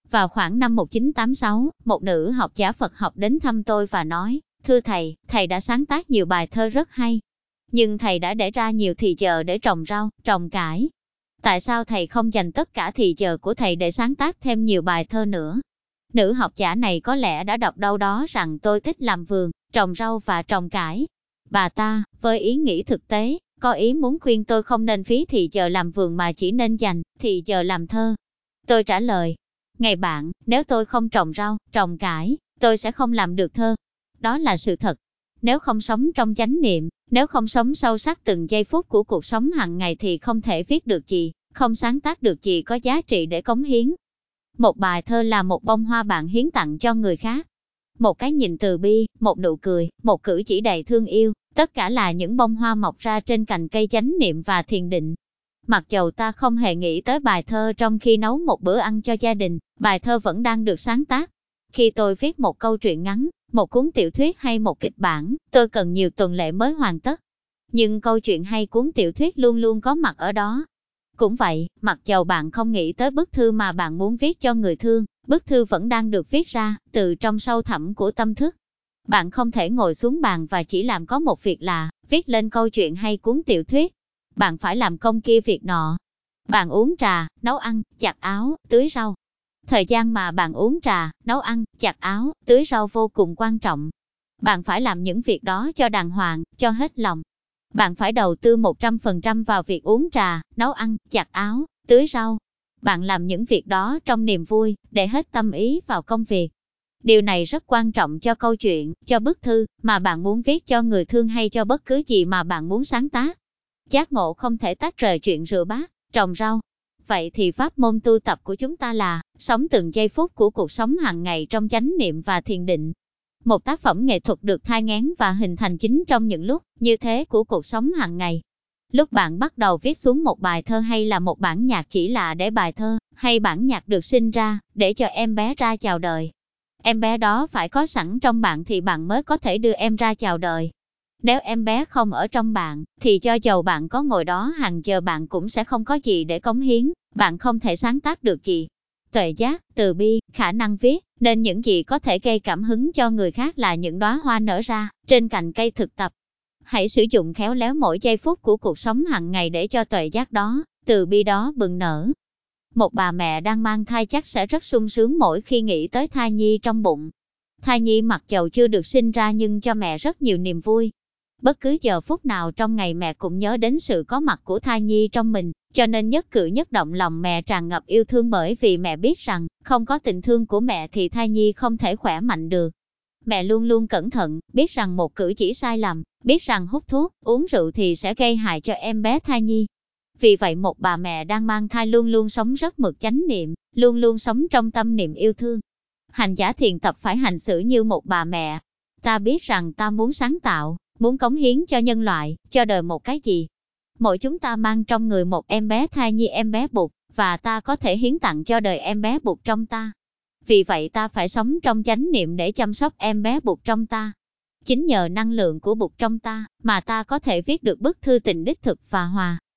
Vào khoảng năm 1986, một nữ học giả Phật học đến thăm tôi và nói, thưa thầy, thầy đã sáng tác nhiều bài thơ rất hay. Nhưng thầy đã để ra nhiều thì giờ để trồng rau, trồng cải. Tại sao thầy không dành tất cả thì giờ của thầy để sáng tác thêm nhiều bài thơ nữa? Nữ học giả này có lẽ đã đọc đâu đó rằng tôi thích làm vườn, trồng rau và trồng cải. Bà ta, với ý nghĩ thực tế, có ý muốn khuyên tôi không nên phí thì giờ làm vườn mà chỉ nên dành thì giờ làm thơ. Tôi trả lời, này bạn, nếu tôi không trồng rau, trồng cải, tôi sẽ không làm được thơ. Đó là sự thật. Nếu không sống trong chánh niệm, nếu không sống sâu sắc từng giây phút của cuộc sống hàng ngày thì không thể viết được gì, không sáng tác được gì có giá trị để cống hiến. Một bài thơ là một bông hoa bạn hiến tặng cho người khác. Một cái nhìn từ bi, một nụ cười, một cử chỉ đầy thương yêu, tất cả là những bông hoa mọc ra trên cành cây chánh niệm và thiền định. Mặc dầu ta không hề nghĩ tới bài thơ trong khi nấu một bữa ăn cho gia đình, bài thơ vẫn đang được sáng tác. Khi tôi viết một câu chuyện ngắn, một cuốn tiểu thuyết hay một kịch bản, tôi cần nhiều tuần lễ mới hoàn tất. Nhưng câu chuyện hay cuốn tiểu thuyết luôn luôn có mặt ở đó. Cũng vậy, mặc dầu bạn không nghĩ tới bức thư mà bạn muốn viết cho người thương, bức thư vẫn đang được viết ra, từ trong sâu thẳm của tâm thức. Bạn không thể ngồi xuống bàn và chỉ làm có một việc là, viết lên câu chuyện hay cuốn tiểu thuyết. Bạn phải làm công kia việc nọ. Bạn uống trà, nấu ăn, giặt áo, tưới rau. Thời gian mà bạn uống trà, nấu ăn, giặt áo, tưới rau vô cùng quan trọng. Bạn phải làm những việc đó cho đàng hoàng, cho hết lòng. Bạn phải đầu tư 100% vào việc uống trà, nấu ăn, giặt áo, tưới rau. Bạn làm những việc đó trong niềm vui, để hết tâm ý vào công việc. Điều này rất quan trọng cho câu chuyện, cho bức thư mà bạn muốn viết cho người thương hay cho bất cứ gì mà bạn muốn sáng tác. Giác ngộ không thể tách rời chuyện rửa bát, trồng rau. Vậy thì pháp môn tu tập của chúng ta là sống từng giây phút của cuộc sống hàng ngày trong chánh niệm và thiền định. Một tác phẩm nghệ thuật được thai nghén và hình thành chính trong những lúc như thế của cuộc sống hàng ngày. Lúc bạn bắt đầu viết xuống một bài thơ hay là một bản nhạc chỉ là để bài thơ hay bản nhạc được sinh ra để cho em bé ra chào đời. Em bé đó phải có sẵn trong bạn thì bạn mới có thể đưa em ra chào đời. Nếu em bé không ở trong bạn, thì cho dầu bạn có ngồi đó hàng giờ bạn cũng sẽ không có gì để cống hiến, bạn không thể sáng tác được gì. Tuệ giác, từ bi, khả năng viết, nên những gì có thể gây cảm hứng cho người khác là những đóa hoa nở ra trên cành cây thực tập. Hãy sử dụng khéo léo mỗi giây phút của cuộc sống hàng ngày để cho tuệ giác đó, từ bi đó bừng nở. Một bà mẹ đang mang thai chắc sẽ rất sung sướng mỗi khi nghĩ tới thai nhi trong bụng. Thai nhi mặc dầu chưa được sinh ra nhưng cho mẹ rất nhiều niềm vui. Bất cứ giờ phút nào trong ngày mẹ cũng nhớ đến sự có mặt của thai nhi trong mình, cho nên nhất cử nhất động lòng mẹ tràn ngập yêu thương bởi vì mẹ biết rằng, không có tình thương của mẹ thì thai nhi không thể khỏe mạnh được. Mẹ luôn luôn cẩn thận, biết rằng một cử chỉ sai lầm, biết rằng hút thuốc, uống rượu thì sẽ gây hại cho em bé thai nhi. Vì vậy một bà mẹ đang mang thai luôn luôn sống rất mực chánh niệm, luôn luôn sống trong tâm niệm yêu thương. Hành giả thiền tập phải hành xử như một bà mẹ. Ta biết rằng ta muốn sáng tạo, muốn cống hiến cho nhân loại, cho đời một cái gì. Mỗi chúng ta mang trong người một em bé thai nhi em bé bụt, và ta có thể hiến tặng cho đời em bé bụt trong ta. Vì vậy ta phải sống trong chánh niệm để chăm sóc em bé bụt trong ta. Chính nhờ năng lượng của bụt trong ta, mà ta có thể viết được bức thư tình đích thực và hòa